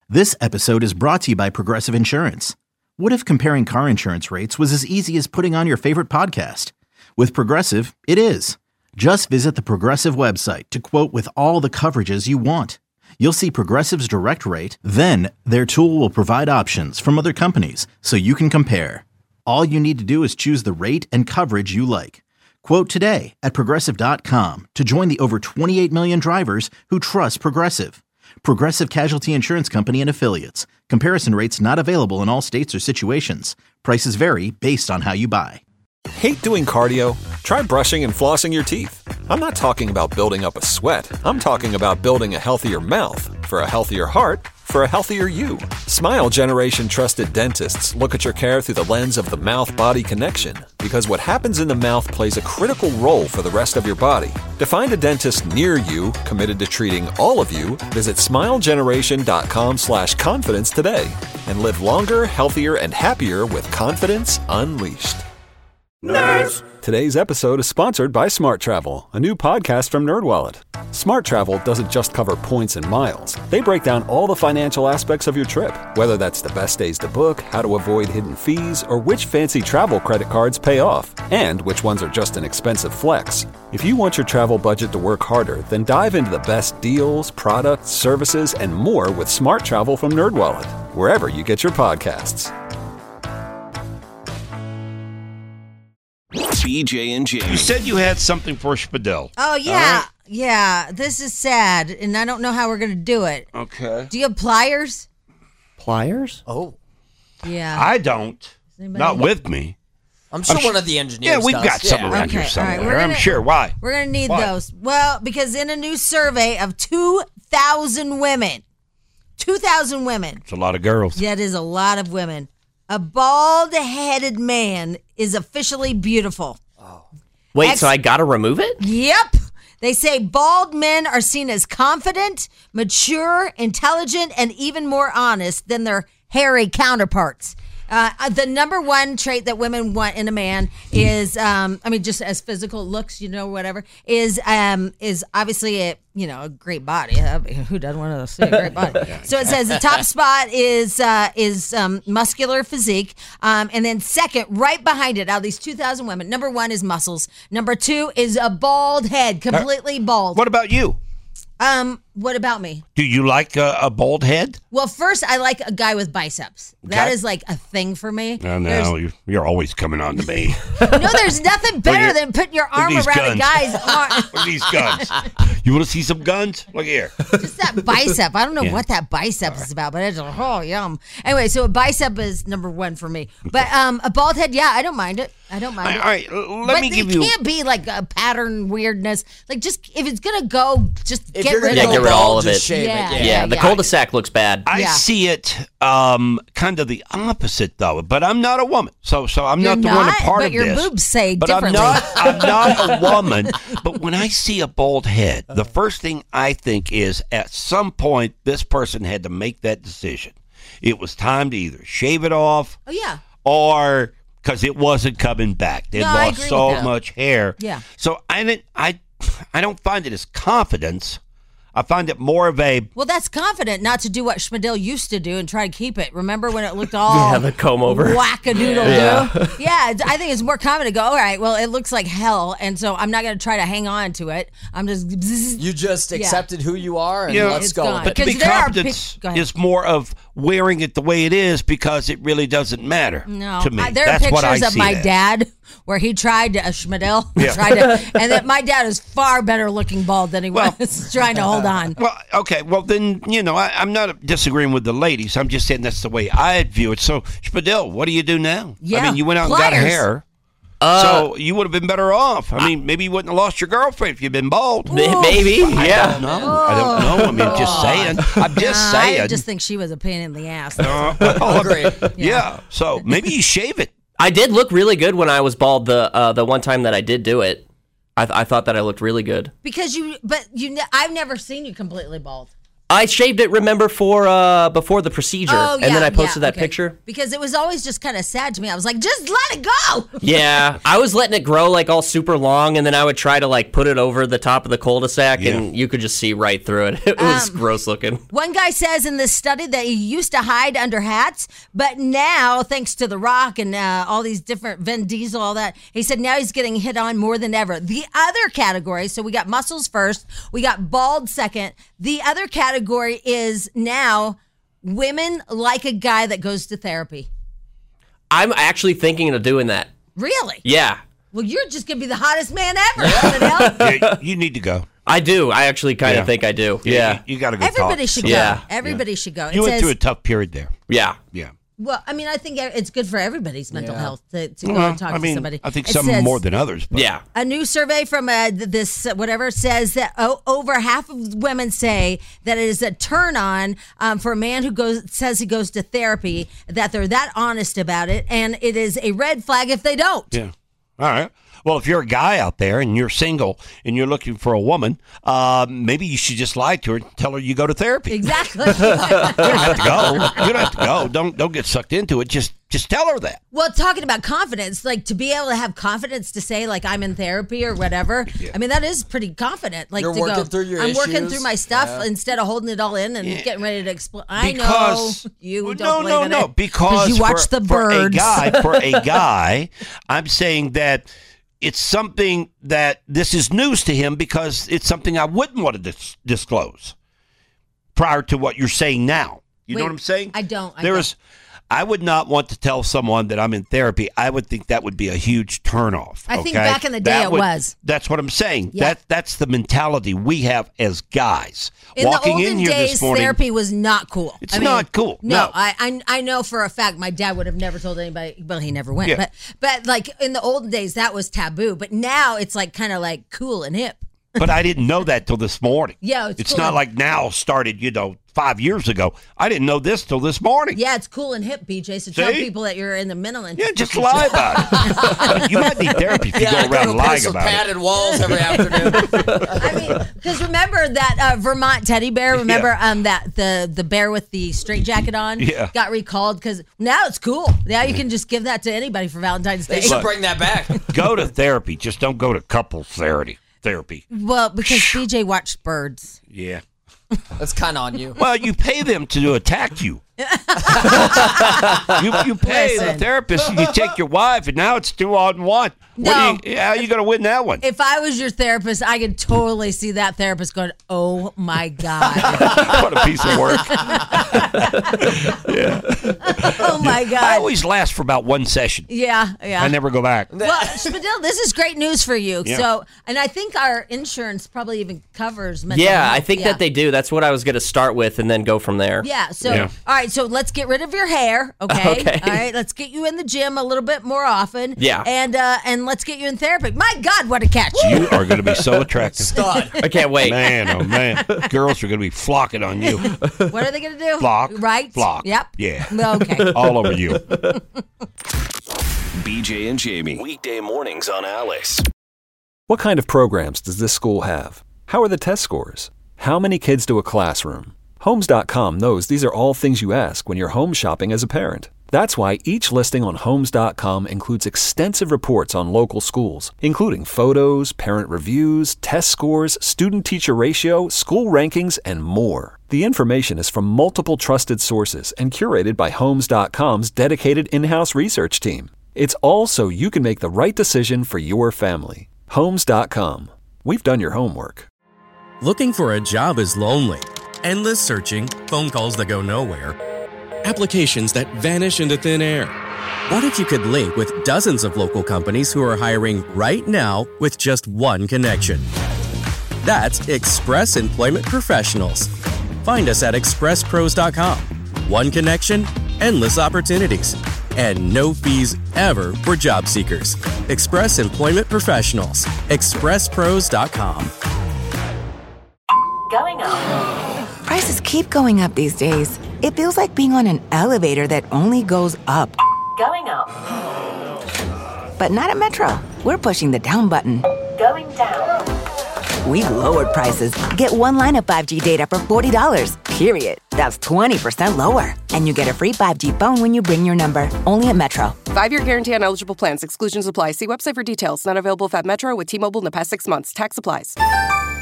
This episode is brought to you by Progressive Insurance. What if comparing car insurance rates was as easy as putting on your favorite podcast? With Progressive, it is. Just visit the Progressive website to quote with all the coverages you want. You'll see Progressive's direct rate, then their tool will provide options from other companies so you can compare. All you need to do is choose the rate and coverage you like. Quote today at Progressive.com to join the over 28 million drivers who trust Progressive. Progressive Casualty Insurance Company and Affiliates. Comparison rates not available in all states or situations. Prices vary based on how you buy. Hate doing cardio? Try brushing and flossing your teeth. I'm not talking about building up a sweat. I'm talking about building a healthier mouth. For a healthier heart, for a healthier you. Smile Generation trusted dentists look at your care through the lens of the mouth-body connection, because what happens in the mouth plays a critical role for the rest of your body. To find a dentist near you committed to treating all of you, visit smilegeneration.com/confidence today and live longer, healthier, and happier with confidence unleashed. Nerds! Today's episode is sponsored by Smart Travel, a new podcast from NerdWallet. Smart Travel doesn't just cover points and miles. They break down all the financial aspects of your trip, whether that's the best days to book, how to avoid hidden fees, or which fancy travel credit cards pay off, and which ones are just an expensive flex. If you want your travel budget to work harder, then dive into the best deals, products, services, and more with Smart Travel from NerdWallet, wherever you get your podcasts. BJ and Jamie. You said you had something for Spadil. Oh, yeah. Right. Yeah. This is sad, and I don't know how we're going to do it. Okay. Do you have pliers? Pliers? Oh. Yeah. I don't. Not with me. I'm sure one of the engineers we've got something around here somewhere. Right, I'm sure. Why? We're going to need those. Well, because in a new survey of 2,000 women, 2,000 women. It's a lot of girls. That is a lot of women. A bald-headed man is officially beautiful. Oh. Wait, so I got to remove it? Yep. They say bald men are seen as confident, mature, intelligent, and even more honest than their hairy counterparts. The number one trait that women want in a man is, just as physical looks, whatever, is obviously a great body. Who doesn't want to see a great body? So it says the top spot is muscular physique, and then second, right behind it, out of these 2,000 women, number one is muscles. Number two is a bald head, completely bald. What about you? What about me? Do you like a bald head? Well, first, I like a guy with biceps. That is like a thing for me. No, you're always coming on to me. No, there's nothing better than putting your arm around a guy's arm. Look at these guns. You want to see some guns? Look here. Just that bicep. I don't know what that bicep is about, but it's yum. Anyway, so a bicep is number one for me. But a bald head, yeah, I don't mind it. I don't mind it. All right, let me give you. It can't be like a pattern weirdness. Like, just if it's gonna go, just get rid of it. Get rid of all of it. Yeah, the cul-de-sac looks bad. I see it kind of the opposite, though. But I'm not a woman, so I'm not the one a part of this. But your boobs say but differently. I'm not a woman. But when I see a bald head, the first thing I think is at some point this person had to make that decision. It was time to either shave it off. Oh yeah. Or because it wasn't coming back. They'd lost so much hair. Yeah. So I don't find it as confidence. I find it more of a... Well, that's confident not to do what Spadil used to do and try to keep it. Remember when it looked all... the comb over. Whack-a-doodle-doo? Yeah, I think it's more confident to go, all right, well, it looks like hell, and so I'm not going to try to hang on to it. I'm just... You just accepted who you are, and let's go. Gone. But to be confident is more of wearing it the way it is because it really doesn't matter to me. There are pictures of my dad where he tried to, Schmidl, and that my dad is far better looking bald than he was trying to hold on. Well, okay, well then, I'm not disagreeing with the ladies. I'm just saying that's the way I view it. So, Spadil, what do you do now? Yeah, I mean, you went out and got hair. So you would have been better off. I mean, maybe you wouldn't have lost your girlfriend if you'd been bald. Maybe, I don't know. I mean, just saying. I'm just saying. I just think she was a pain in the ass. Agreed. Yeah, so maybe you shave it. I did look really good when I was bald the one time that I did do it. I thought that I looked really good. Because I've never seen you completely bald. I shaved it, remember, for before the procedure, and then I posted that picture. Because it was always just kind of sad to me. I was like, just let it go. Yeah, I was letting it grow like all super long, and then I would try to like put it over the top of the cul-de-sac, and you could just see right through it. It was gross looking. One guy says in this study that he used to hide under hats, but now, thanks to The Rock and all these different Vin Diesel, all that, he said now he's getting hit on more than ever. The other category, so we got muscles first, we got bald second. The other category is now women like a guy that goes to therapy. I'm actually thinking of doing that. Really? Yeah. Well, you're just going to be the hottest man ever. What the hell? Yeah, you need to go. I do. I actually kind of think I do. Yeah. You got to go. Everybody should go. Yeah. Everybody should go. You went through a tough period there. Yeah. Yeah. Well, I mean, I think it's good for everybody's mental health to go and talk to somebody. I think some more than others. But. Yeah. A new survey from this whatever says that over half of women say that it is a turn on for a man who says he goes to therapy, that they're that honest about it, and it is a red flag if they don't. Yeah. All right. Well, if you're a guy out there and you're single and you're looking for a woman, maybe you should just lie to her and tell her you go to therapy. Exactly. You don't have to go. You don't have to go. Don't get sucked into it. Just tell her that. Well, talking about confidence, like to be able to have confidence to say like I'm in therapy or whatever. Yeah. I mean, that is pretty confident. Like you're to working go, through your I'm issues. working through my stuff instead of holding it all in and getting ready to explode. I Because, know you don't believe in it. No. Because you watch the birds. For a guy, I'm saying that it's something that this is news to him because it's something I wouldn't want to disclose prior to what you're saying now. You know what I'm saying? I don't. I would not want to tell someone that I'm in therapy. I would think that would be a huge turnoff. I think back in the day it was. That's what I'm saying. Yeah. That's the mentality we have as guys. In Walking the olden in here days, this morning, therapy was not cool. It's not cool. No. I know for a fact my dad would have never told anybody. Well, he never went. Yeah. But like in the olden days, that was taboo. But now it's like kind of like cool and hip. But I didn't know that till this morning. Yeah, it's cool. not like now started, 5 years ago. I didn't know this till this morning. Yeah, it's cool and hip, BJ. So tell people that you're in the mental institution. Yeah, just lie about it. You might need therapy if you go around lying about it. Padded walls every afternoon. I mean, because remember that Vermont teddy bear? Remember that the bear with the straitjacket on got recalled because now it's cool. Now you can just give that to anybody for Valentine's Day. They should bring that back. Go to therapy. Just don't go to couples therapy. Well, because BJ watched birds. Yeah. That's kind of on you. Well, you pay them to attack you. You pay the therapist, you take your wife, and now it's 2-on-1. No. How are you going to win that one? If I was your therapist, I could totally see that therapist going, oh, my God. What a piece of work. Oh, my God. I always last for about one session. Yeah. I never go back. Well, Spadil, this is great news for you. Yeah. So, and I think our insurance probably even covers mental Yeah, health. I think that they do. That's what I was going to start with and then go from there. Yeah. So, all right. So let's get rid of your hair. Okay. Okay. All right. Let's get you in the gym a little bit more often. Yeah. And let's get you in therapy. My God, what a catch! You are going to be so attractive. Stud. I can't wait. Man, oh man. Girls are going to be flocking on you. What are they going to do? Flock. Right? Flock. Yep. Yeah. Okay. All over you. BJ and Jamie. Weekday mornings on Alice. What kind of programs does this school have? How are the test scores? How many kids do a classroom? Homes.com knows these are all things you ask when you're home shopping as a parent. That's why each listing on Homes.com includes extensive reports on local schools, including photos, parent reviews, test scores, student-teacher ratio, school rankings, and more. The information is from multiple trusted sources and curated by Homes.com's dedicated in-house research team. It's all so you can make the right decision for your family. Homes.com. We've done your homework. Looking for a job is lonely. Endless searching, phone calls that go nowhere, applications that vanish into thin air. What if you could link with dozens of local companies who are hiring right now with just one connection? That's Express Employment Professionals. Find us at expresspros.com. One connection, endless opportunities, and no fees ever for job seekers. Express Employment Professionals. expresspros.com. Going up. Prices keep going up these days. It feels like being on an elevator that only goes up. Going up. But not at Metro. We're pushing the down button. Going down. we've lowered prices. Get one line of 5G data for $40, period. That's 20% lower. And you get a free 5G phone when you bring your number. Only at Metro. 5-year guarantee on eligible plans. Exclusions apply. See website for details. Not available at Metro with T-Mobile in the past 6 months. Tax applies.